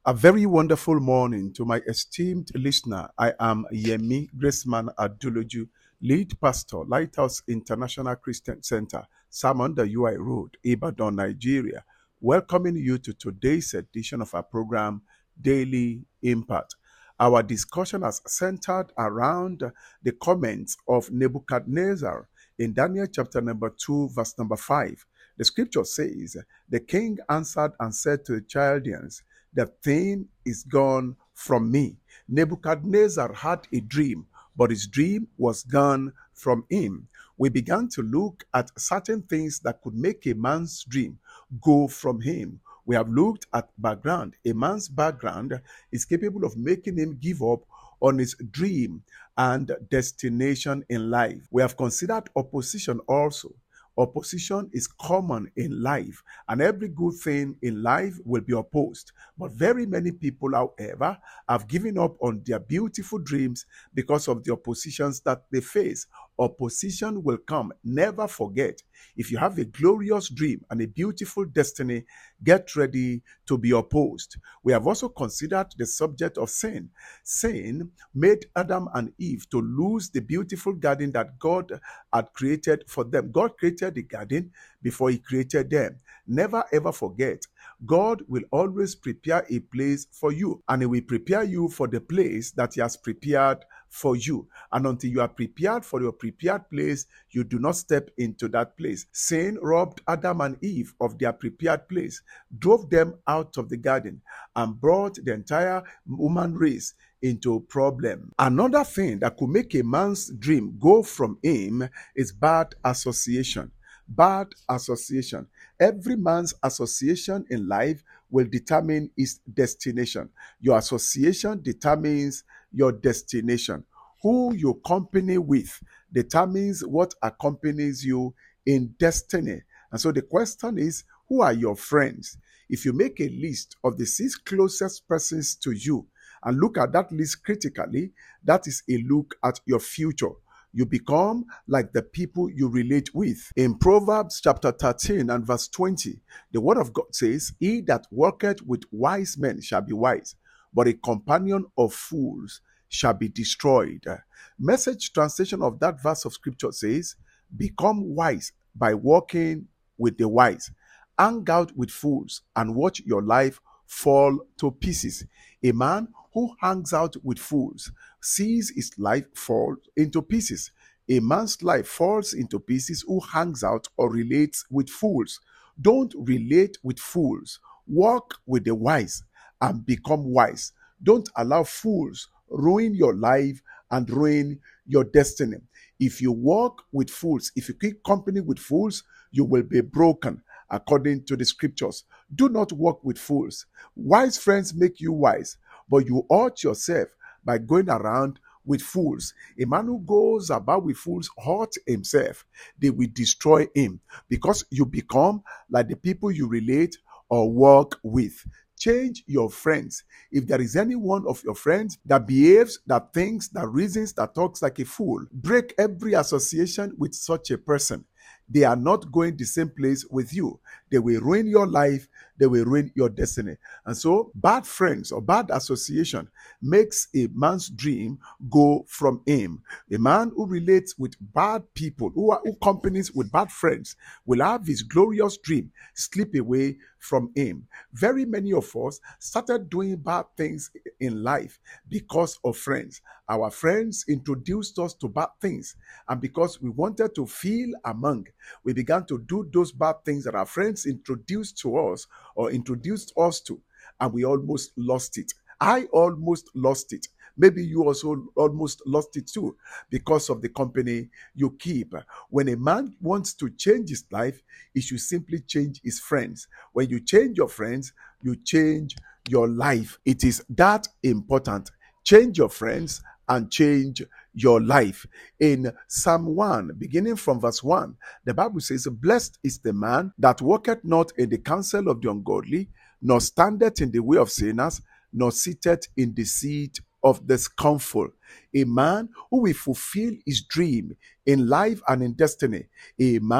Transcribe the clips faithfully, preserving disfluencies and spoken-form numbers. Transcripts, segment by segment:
A very wonderful morning to my esteemed listener. I am Yemi Graceman Aduluju, lead pastor, Lighthouse International Christian Center, Samanda U I Road, Ibadan, Nigeria, welcoming you to today's edition of our program, Daily Impact. Our discussion has centered around the comments of Nebuchadnezzar in Daniel chapter number two, verse number five. The scripture says, "The king answered and said to the Chaldeans, the thing is gone from me." Nebuchadnezzar had a dream, but his dream was gone from him. We began to look at certain things that could make a man's dream go from him. We have looked at background. A man's background is capable of making him give up on his dream and destination in life. We have considered opposition also. Opposition is common in life, and every good thing in life will be opposed. But very many people, however, have given up on their beautiful dreams because of the oppositions that they face. Opposition will come. Never forget, if you have a glorious dream and a beautiful destiny, get ready to be opposed. We have also considered the subject of sin. Sin made Adam and Eve to lose the beautiful garden that God had created for them. God created the garden before he created them. Never ever forget, God will always prepare a place for you, and he will prepare you for the place that he has prepared for you. And until you are prepared for your prepared place, you do not step into that place. Sin robbed Adam and Eve of their prepared place, drove them out of the garden, and brought the entire human race into a problem. Another thing that could make a man's dream go from him is bad association. Bad association. Every man's association in life will determine his destination. Your association determines your destination. Who you company with determines what accompanies you in destiny. And so the question is, who are your friends? If you make a list of the six closest persons to you and look at that list critically, that is a look at your future. You become like the people you relate with. In Proverbs chapter thirteen and verse twenty, the word of God says, "He that worketh with wise men shall be wise, but a companion of fools shall be destroyed." Message translation of that verse of scripture says, "Become wise by walking with the wise. Hang out with fools and watch your life fall to pieces." A man who hangs out with fools sees his life fall into pieces. A man's life falls into pieces who hangs out or relates with fools. Don't relate with fools. Walk with the wise and become wise. Don't allow fools ruin your life and ruin your destiny. If you walk with fools, if you keep company with fools, you will be broken. According to the scriptures, do not walk with fools. Wise friends make you wise, but you hurt yourself by going around with fools. A man who goes about with fools hurt himself. They will destroy him because you become like the people you relate or work with. Change your friends. If there is any one of your friends that behaves, that thinks, that reasons, that talks like a fool, break every association with such a person. They are not going the same place with you. They will ruin your life. They will ruin your destiny. And so bad friends or bad association makes a man's dream go from him. A man who relates with bad people, who, are, who companies with bad friends, will have his glorious dream slip away from him. Very many of us started doing bad things in life because of friends. Our friends introduced us to bad things, and because we wanted to feel among, we began to do those bad things that our friends introduced to us or introduced us to, and we almost lost it. I almost lost it. Maybe you also almost lost it too because of the company you keep. When a man wants to change his life, he should simply change his friends. When you change your friends, you change your life. It is that important. Change your friends and change your life. In Psalm one, beginning from verse one, the Bible says, "Blessed is the man that walketh not in the counsel of the ungodly, nor standeth in the way of sinners, nor sitteth in the seat of the scornful." A man who will fulfill his dream in life and in destiny. A man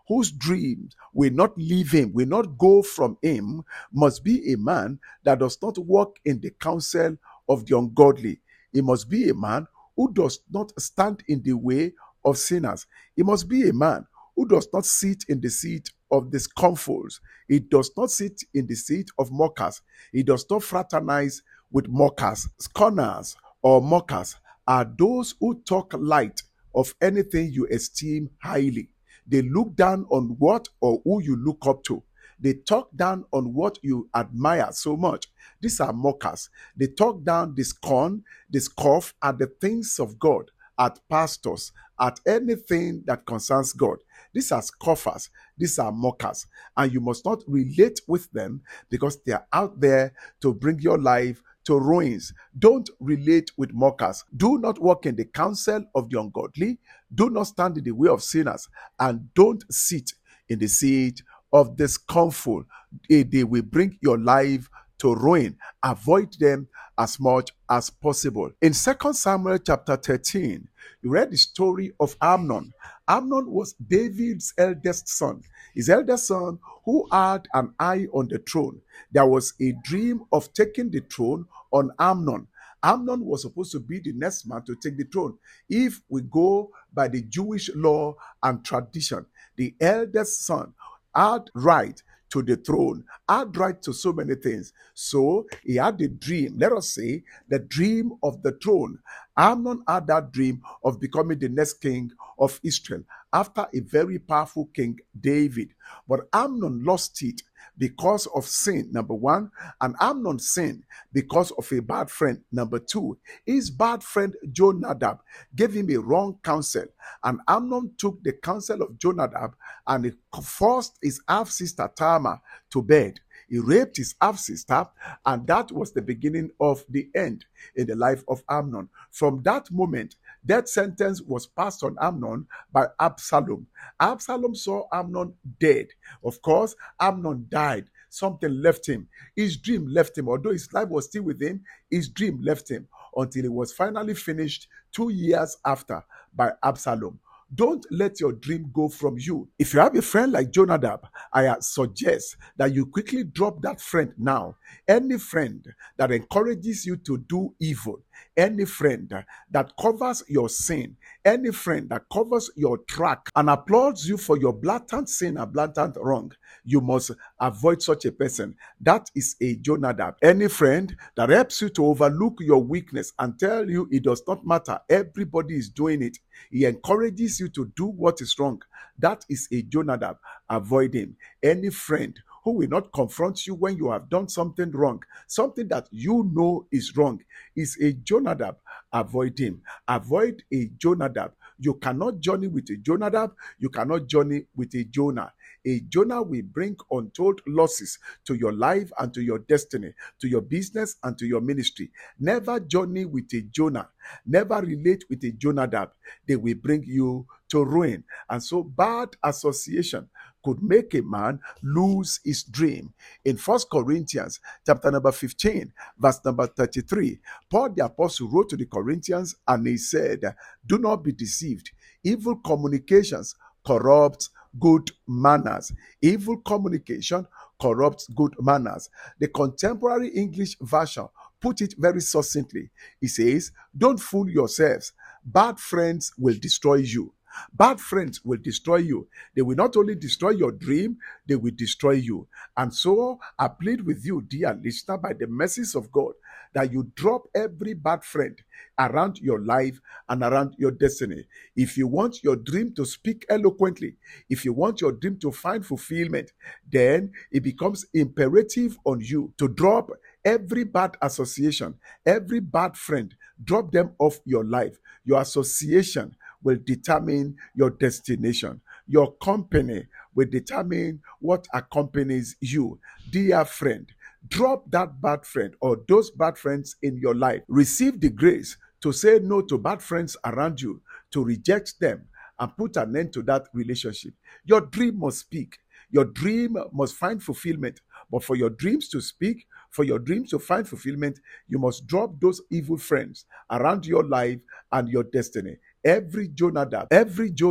whose dreams will not leave him, will not go from him, must be a man that does not walk in the counsel of the ungodly. He must be a man who does not stand in the way of sinners. He must be a man who does not sit in the seat of the scornfuls. He does not sit in the seat of mockers. He does not fraternize with mockers. Scorners or mockers are those who talk light of anything you esteem highly. They look down on what or who you look up to. They talk down on what you admire so much. These are mockers. They talk down, they scorn, they scoff at the things of God, at pastors, at anything that concerns God. These are scoffers. These are mockers. And you must not relate with them because they are out there to bring your life to ruins. Don't relate with mockers. Do not walk in the counsel of the ungodly. Do not stand in the way of sinners. And don't sit in the seat of the scornful. They, they will bring your life to ruin. Avoid them as much as possible. In Second Samuel chapter thirteen, you read the story of Amnon. Amnon was David's eldest son. His eldest son who had an eye on the throne. There was a dream of taking the throne on Amnon. Amnon was supposed to be the next man to take the throne. If we go by the Jewish law and tradition, the eldest son had right to the throne, had right to so many things. So he had the dream, let us say, the dream of the throne. Amnon had that dream of becoming the next king of Israel after a very powerful king, David. But Amnon lost it because of sin, number one, and Amnon sinned because of a bad friend, number two. His bad friend Jonadab gave him a wrong counsel, and Amnon took the counsel of Jonadab and he forced his half-sister Tamar to bed. He raped his half-sister, and that was the beginning of the end in the life of Amnon. From that moment, death sentence was passed on Amnon by Absalom. Absalom saw Amnon dead. Of course, Amnon died. Something left him. His dream left him. Although his life was still with him, his dream left him until it was finally finished two years after by Absalom. Don't let your dream go from you. If you have a friend like Jonadab, I suggest that you quickly drop that friend now. Any friend that encourages you to do evil, any friend that covers your sin, any friend that covers your track and applauds you for your blatant sin and blatant wrong, you must avoid such a person. That is a Jonadab. Any friend that helps you to overlook your weakness and tell you it does not matter, everybody is doing it, he encourages you to do what is wrong, that is a Jonadab. Avoid him. Any friend who will not confront you when you have done something wrong, something that you know is wrong, is a Jonadab. Avoid him. Avoid a Jonadab. You cannot journey with a Jonadab. You cannot journey with a Jonah. A Jonah will bring untold losses to your life and to your destiny, to your business and to your ministry. Never journey with a Jonah. Never relate with a Jonadab. They will bring you to ruin. And so bad association could make a man lose his dream. In First Corinthians chapter number fifteen, verse number thirty-three, Paul the apostle wrote to the Corinthians and he said, do not be deceived. Evil communications corrupt good manners. Evil communication corrupts good manners. The contemporary English version put it very succinctly. It says, don't fool yourselves. Bad friends will destroy you. Bad friends will destroy you. They will not only destroy your dream, they will destroy you. And so I plead with you, dear listener, by the mercies of God, that you drop every bad friend around your life and around your destiny. If you want your dream to speak eloquently, if you want your dream to find fulfillment, then it becomes imperative on you to drop every bad association, every bad friend. Drop them off your life. Your association will determine your destination. Your company will determine what accompanies you. Dear friend, drop that bad friend or those bad friends in your life. Receive the grace to say no to bad friends around you, to reject them and put an end to that relationship. Your dream must speak. Your dream must find fulfillment. But for your dreams to speak, for your dreams to find fulfillment, you must drop those evil friends around your life and your destiny. Every Jonadab, every Jonah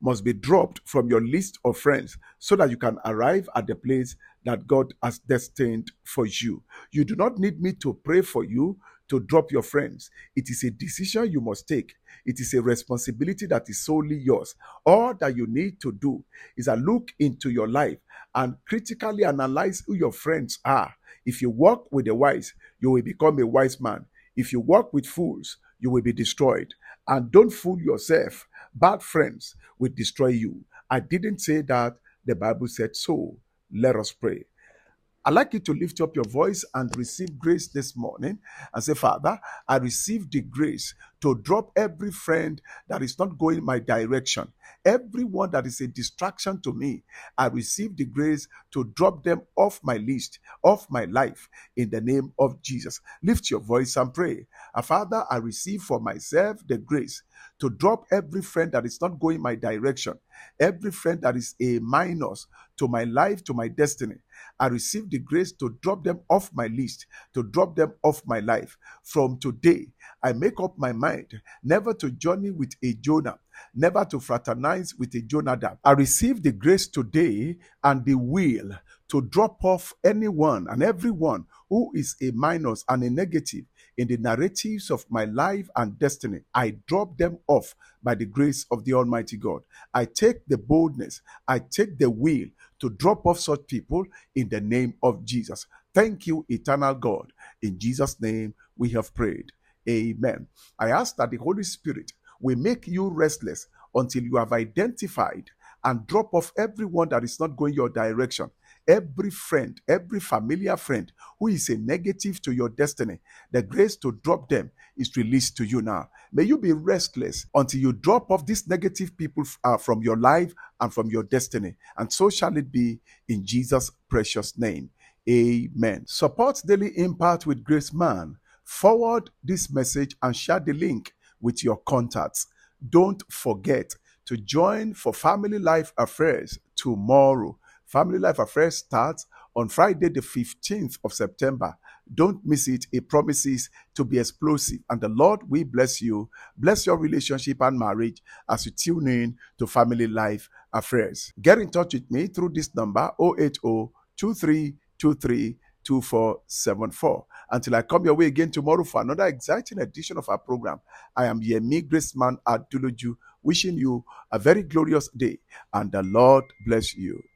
must be dropped from your list of friends so that you can arrive at the place that God has destined for you. You do not need me to pray for you to drop your friends. It is a decision you must take. It is a responsibility that is solely yours. All that you need to do is a look into your life and critically analyze who your friends are. If you walk with the wise, you will become a wise man. If you walk with fools, you will be destroyed. And don't fool yourself. Bad friends will destroy you. I didn't say that. The Bible said so. Let us pray. I'd like you to lift up your voice and receive grace this morning and say, Father, I receive the grace to drop every friend that is not going my direction. Everyone that is a distraction to me, I receive the grace to drop them off my list, off my life, in the name of Jesus. Lift your voice and pray. Father, I receive for myself the grace to drop every friend that is not going my direction, every friend that is a minus to my life, to my destiny. I receive the grace to drop them off my list, to drop them off my life. From today, I make up my mind never to journey with a Jonah, never to fraternize with a Jonadab. I receive the grace today and the will to drop off anyone and everyone who is a minus and a negative in the narratives of my life and destiny. I drop them off by the grace of the Almighty God. I take the boldness, I take the will to drop off such people in the name of Jesus. Thank you, eternal God. In Jesus' name we have prayed. Amen. I ask that the Holy Spirit will make you restless until you have identified and drop off everyone that is not going your direction. Every friend, every familiar friend who is a negative to your destiny, the grace to drop them is released to you now. May you be restless until you drop off these negative people uh, from your life and from your destiny. And so shall it be in Jesus' precious name. Amen. Support Daily Impact with Grace Man. Forward this message and share the link with your contacts. Don't forget to join for Family Life Affairs tomorrow. Family Life Affairs starts on Friday, the fifteenth of September. Don't miss it. It promises to be explosive. And the Lord will bless you, bless your relationship and marriage as you tune in to Family Life Affairs. Get in touch with me through this number, zero eight zero, two three two three, two four seven four. Until I come your way again tomorrow for another exciting edition of our program, I am Yemi Graceman Aduloju, wishing you a very glorious day, and the Lord bless you.